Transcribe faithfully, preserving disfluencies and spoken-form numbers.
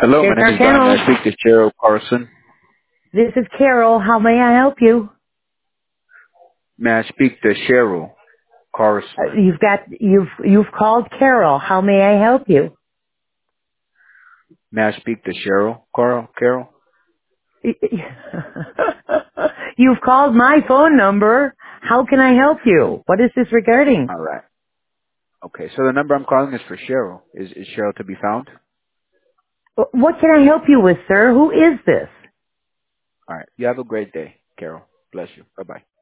Hello, my Shaker name is Don. May Kennels. I speak to Cheryl Carson? This is Carol. How may I help you? May I speak to Cheryl Uh, Carson? you've got you've you've called Carol. How may I help you? May I speak to Cheryl Carl Carol? You've called my phone number. How can I help you? What is this regarding? All right. Okay, so the number I'm calling is for Cheryl. Is is Cheryl to be found? What can I help you with, sir? Who is this? All right. You have a great day, Carol. Bless you. Bye bye.